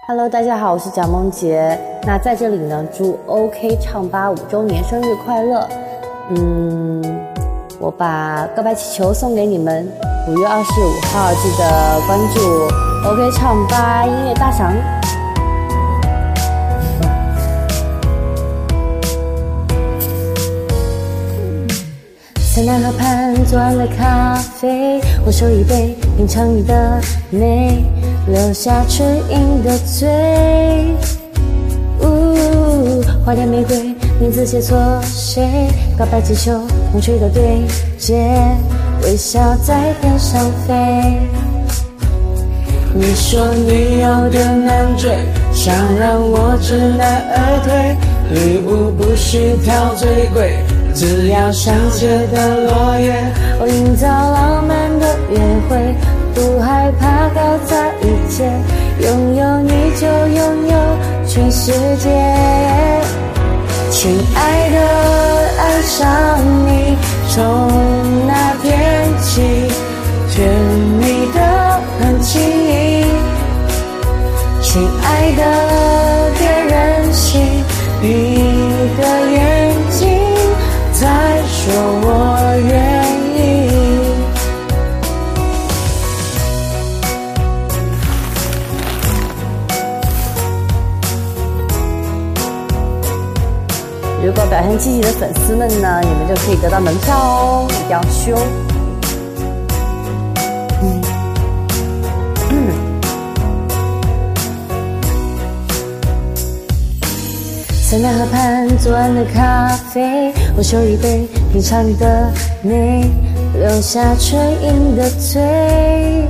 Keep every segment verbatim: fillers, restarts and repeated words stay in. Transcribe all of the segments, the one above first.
Hello， 大家好，我是蒋梦洁。那在这里呢，祝 OK 唱吧五周年生日快乐。嗯，我把告白气球送给你们。五月二十五号记得关注 OK 唱吧音乐大赏。在南河畔做完了咖啡，我手一杯，品尝你的美，留下唇印的嘴。呜，花店玫瑰，名字写错谁？告白气球，风吹的对接，微笑在天上飞。 你说你有点难追，想让我知难而退，礼物不需挑最贵，只要香榭的落叶。 我营造浪漫的约会，不害怕搞砸一切，拥有你就拥有全世界。亲爱的，爱上你，从那天起，甜蜜的很轻易。亲爱的，别任性，你的眼睛在说我愿意。如果表现积极的粉丝们呢，你们就可以得到门票哦，一定要去哦。嗯嗯。在南河畔做完了咖啡，我手一杯，品尝你的美，留下唇印的嘴。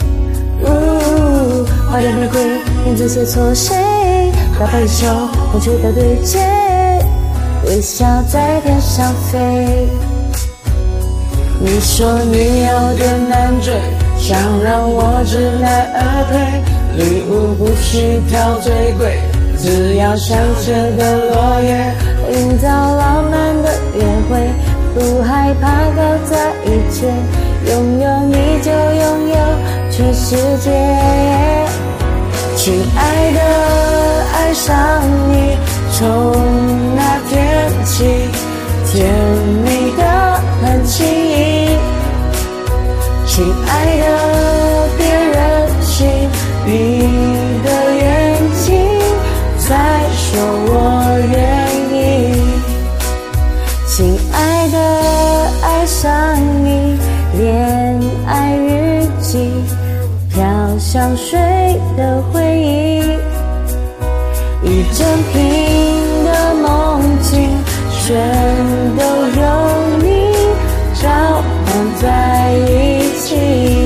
呜，花店玫瑰，名字写错谁？告白气球，风吹的对接，微笑在天上飞。 你说你有点难追，想让我知难而退，礼物不需挑最贵，只要香榭的落叶。 我营造浪漫的约会，不害怕搞砸一切，拥有你就拥有全世界。 亲爱的，爱上你，从那天起，甜蜜的很轻易。亲爱的，别任性，你的眼睛在说我愿意。 亲爱的，爱上你，恋爱日记，飘香水的回忆，一整瓶的梦境，全都有你交换在一起。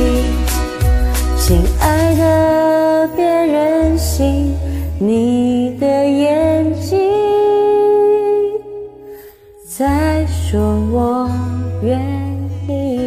亲爱的，别任性，你的眼睛在说我愿意。